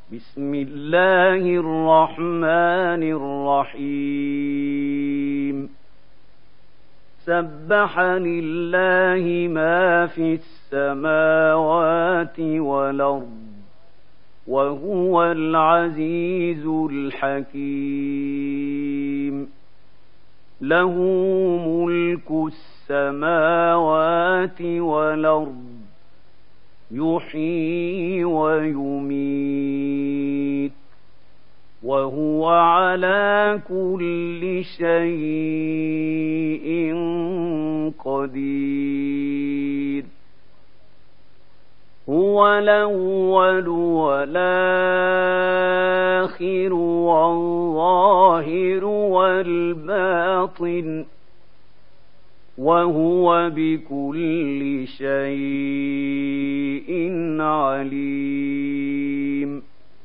بسم الله الرحمن الرحيم سبح لله ما في السماوات والأرض وهو العزيز الحكيم له ملك السماوات والأرض يحيي ويميت وهو على كل شيء قدير هو الأول والآخر والظاهر والباطن وهو بكل شيء عليم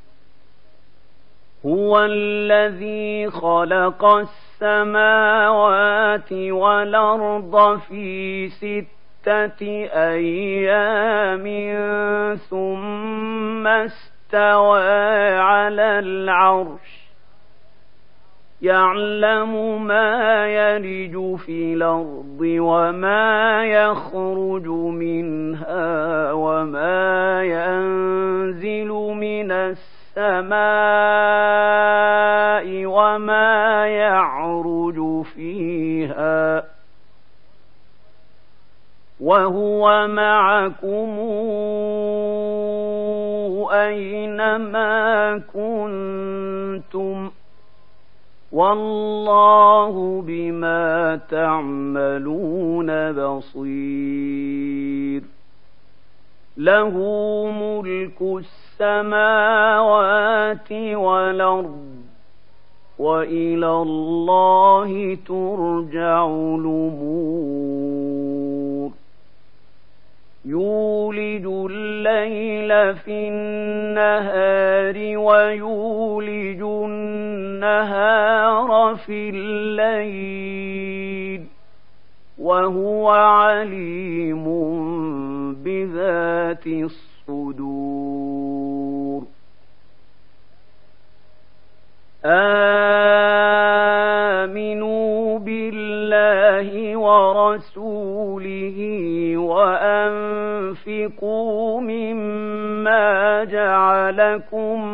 هو الذي خلق السماوات والأرض في 6 أيام ثم استوى على العرش يعلم ما يلج في الأرض وما يخرج منها وما ينزل من السماء وما يعرج فيها وهو معكم أينما كنتم والله بما تعملون بصير له ملك السماوات والأرض وإلى الله ترجع الأمور يولج الليل في النهار ويولج النهار في الليل وهو عليم بذات الصدور آمنوا بالله ورسوله وأنفقوا مما جعلكم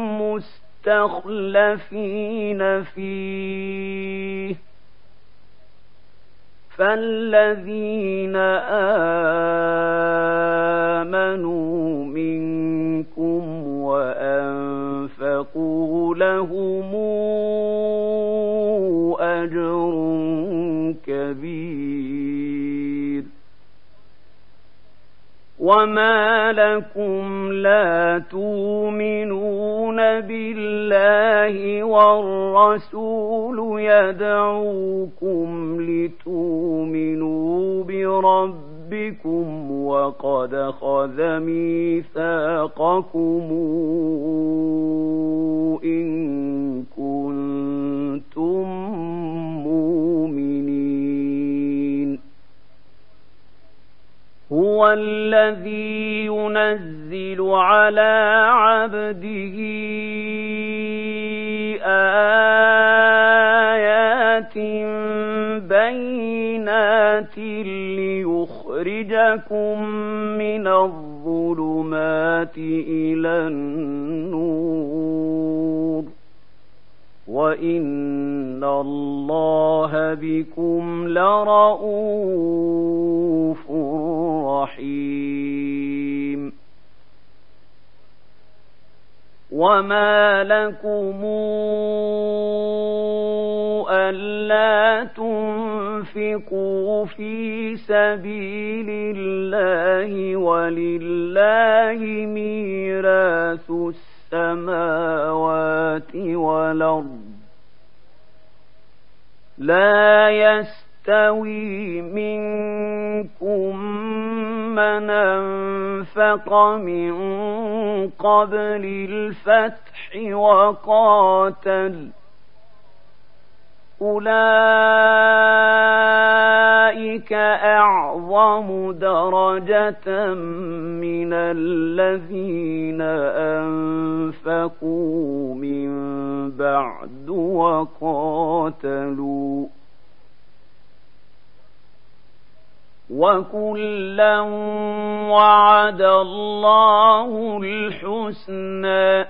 مستخلفين فيه فالذين آمنوا منكم وأنفقوا لهم أجر كبير وما لكم لا تؤمنون بالله والرسول يدعوكم لتؤمنوا بربكم وقد أخذ ميثاقكم إن كنتم مؤمنين هو الذي ينزل على عبده آيات بينات ليخرجكم من الظلمات إلى النور وإن الله بكم لرءوف رحيم وما لكم ألا تنفقوا في سبيل الله ولله ميراث السماوات والأرض لا يستوي منكم من أنفق من قبل الفتح وقاتل أولئك أعظم درجة من الذين أنفقوا أنفقوا من بعد وقاتلوا وكلا وعد الله الحسنى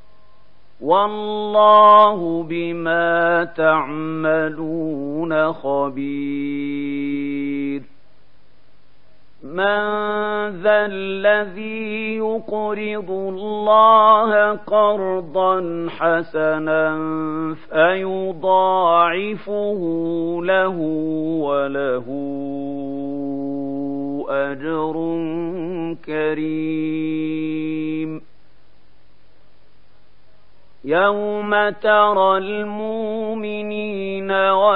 والله بما تعملون خبير من ذا الذي يقرض الله قرضا حسنا فيضاعفه له وله أجر كريم يوم ترى المؤمنين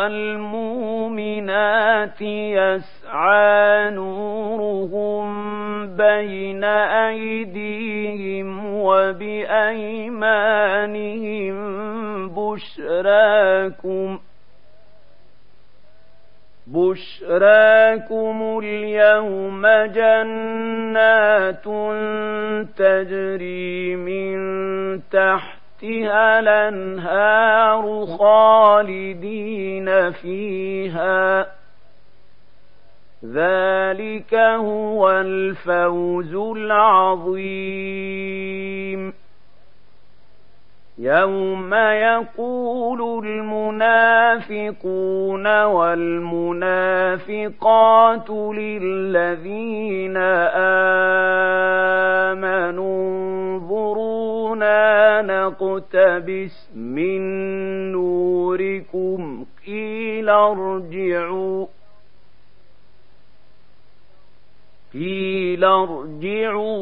والمؤمنات يسعى نورهم بين أيديهم وبأيمانهم بشراكم اليوم جنات تجري من تحتها الأنهار خالدين فيها ذلك هو الفوز العظيم يوم يقول المنافقون والمنافقات للذين آمنوا انظرونا نقتبس من نوركم قيل ارجعوا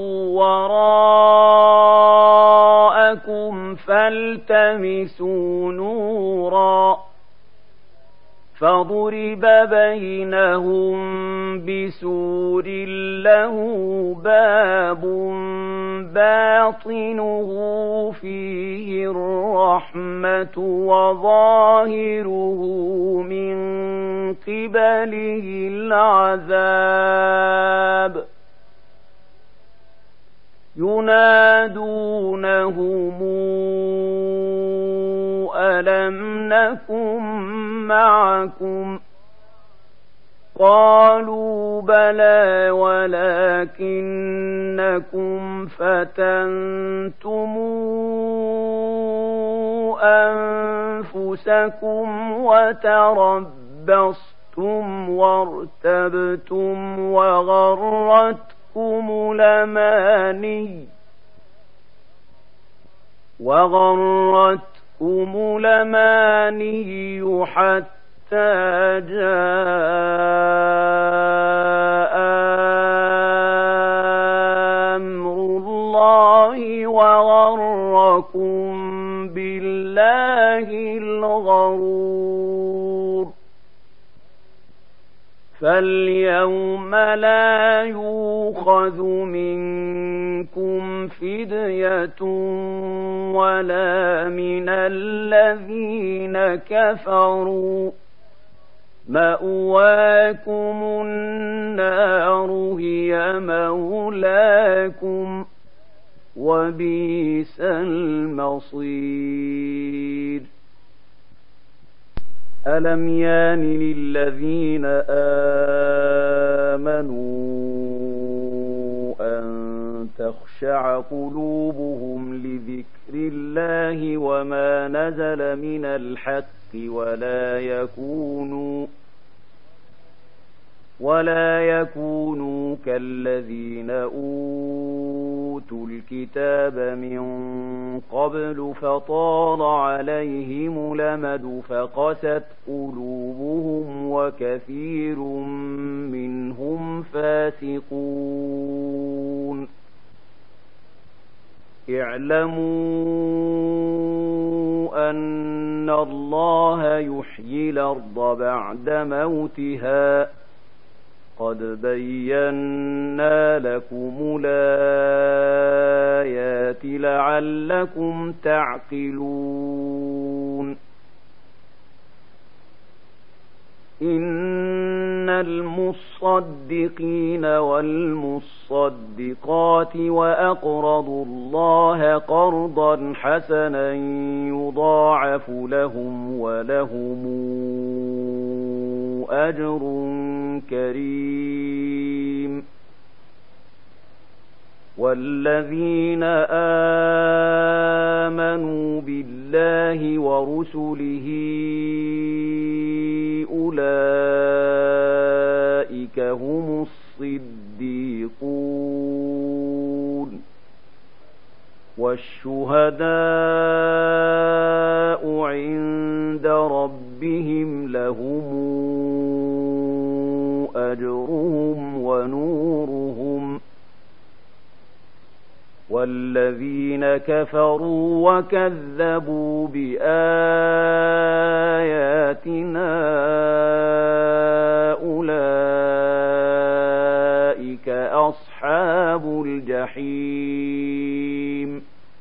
وراءكم فالتمسوا نورا فضرب بينهم بسور له باب باطنه فيه الرحمة وظاهره من قبله العذاب ينادونهم ألم نكن معكم قالوا بلى ولكنكم فتنتم أنفسكم وتربصتم وارتبتم وغرتكم الأماني حتى جاء أمر الله وغركم بالله الغرور فاليوم لا يؤخذ منكم فدية ولا من الذين كفروا مأواكم النار هي مولاكم وبئس المصير ألم يان للذين آمنوا أن تخشع قلوبهم لذكر الله وما نزل من الحق ولا يكونوا كالذين أوتوا الكتاب من قبل فطال عليهم الأمد فقست قلوبهم وكثير منهم فاسقون اعلموا أن الله يحيي الأرض بعد موتها قد بينا لكم الآيات لعلكم تعقلون إن المصدقين والمصدقات وأقرضوا الله قرضا حسنا يضاعف لهم ولهم أجر كريم والذين آمنوا بالله ورسله أولئك هم الصديقون والشهداء عند ربهم لهم أجرهم ونورهم والذين كفروا وكذبوا بآياتنا أولئك أصحاب الجحيم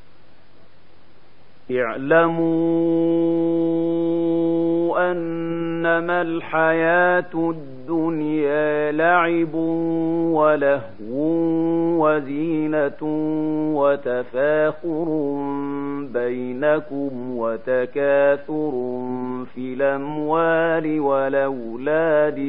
اعلموا أنما الحياة الدنيا لعب ولهو وزينة وتفاخر بينكم وتكاثر في الأموال والأولاد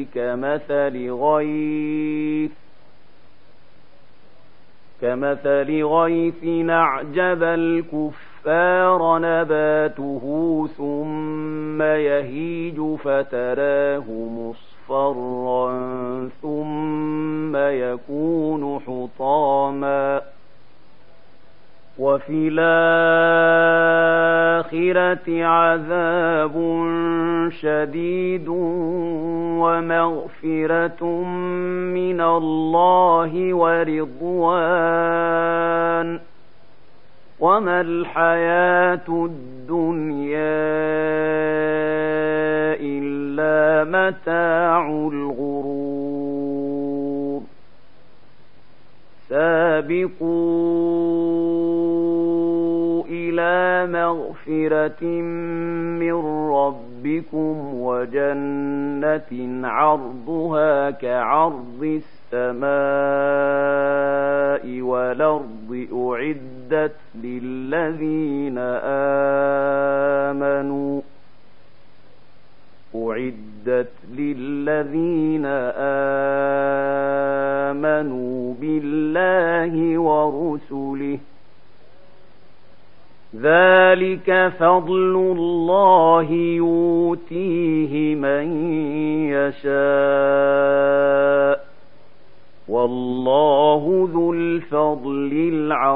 كمثل غيث أعجب الكفار نباته ثم يهيج فتراه مصفرا ثم يكون حطاما وفي الآخرة عذاب شديد ومغفرة من الله ورضوان وما الحياة الدنيا إلا متاع الغرور سابقوا إلى مغفرة من ربكم وجنة عرضها كعرض السماء والأرض أعدت للذين آمنوا بالله ورسله ذلك فضل الله يؤتيه من يشاء والله ذو الفضل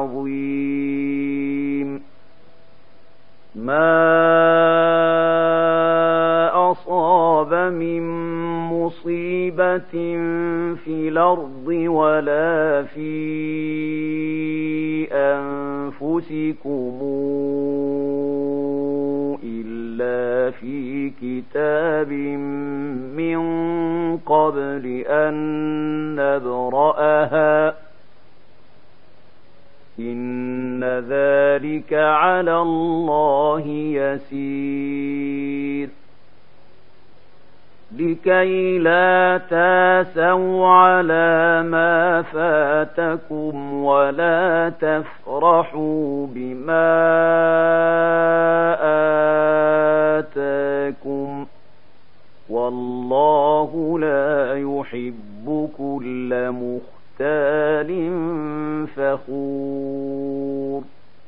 العظيم ما أصاب من مصيبة في الأرض ولا في أنفسكم إلا في كتاب من قبل أن نبرأها إن ذلك على الله يسير لكي لا تاسوا على ما فاتكم ولا تفرحوا بما آتاكم والله لا يحب كل مختال فخور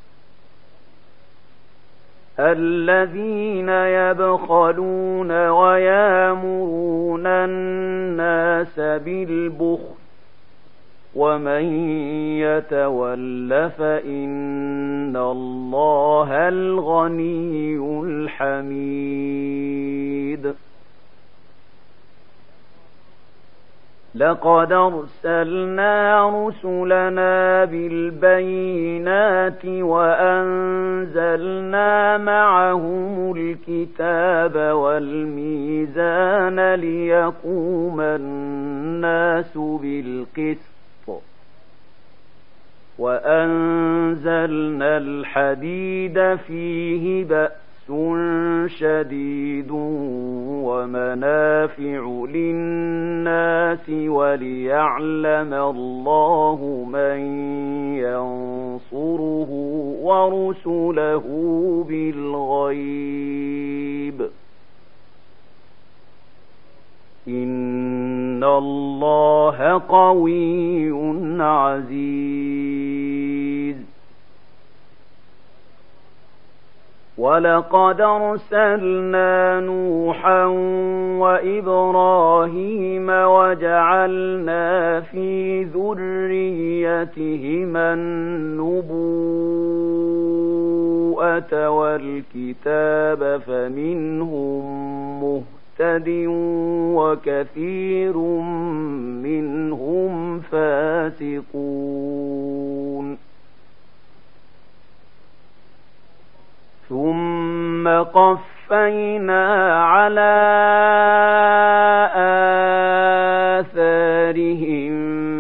الذين يبخلون ويامرون الناس بالبخل ومن يتول فإن الله الغني الحميد لقد أرسلنا رسلنا بالبينات وأنزلنا معهم الكتاب والميزان ليقوم الناس بالقسط وأنزلنا الحديد فيه بأس شديد ومنافع للناس وليعلم الله من ينصره ورسله بالغيب إن الله قوي عزيز ولقد أرسلنا نوحا وإبراهيم وجعلنا في ذريتهما النبوءة والكتاب فمنهم مهتد وكثير منهم فاسقون ثم قفينا على آثارهم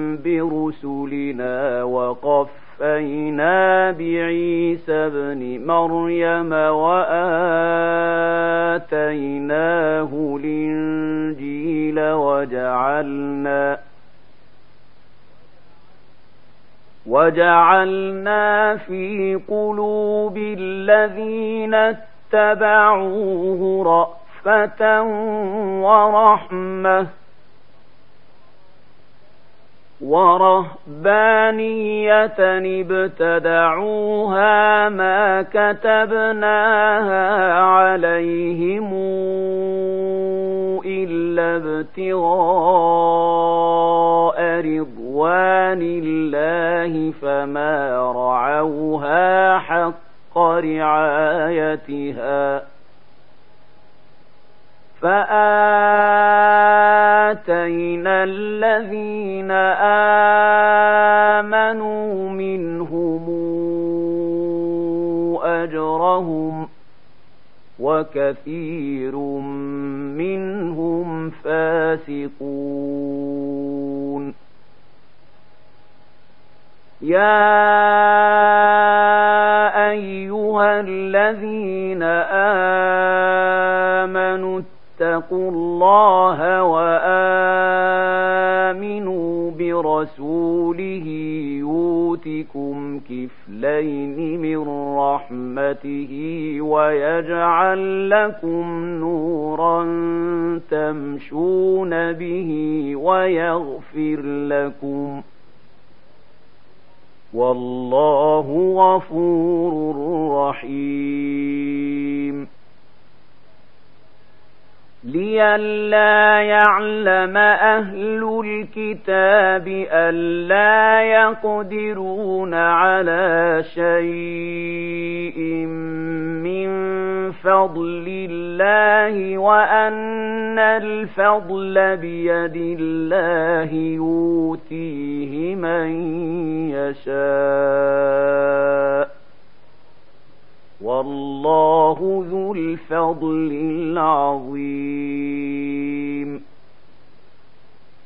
برسلنا وقفينا بعيسى ابن مريم وآتيناه الإنجيل وجعلنا في قلوب الذين اتبعوه رأفة ورهبانية ابتدعوها ما كتبناها عليهم إلا ابتغاء رضوان الله فما رعوها حق رعايتها فآتينا الذين آمنوا منهم أجرهم وكثير منهم فاسقون يا أيها الذين آمنوا اتقوا الله وآمنوا برسوله يؤتكم كفلين من رحمته ويجعل لكم نورا تمشون به ويغفر لكم والله غفور رحيم لئلا يعلم أهل الكتاب ألا يقدرون على شيء من فضل الله وأن الفضل بيد الله يؤتيه من يشاء والله ذو الفضل العظيم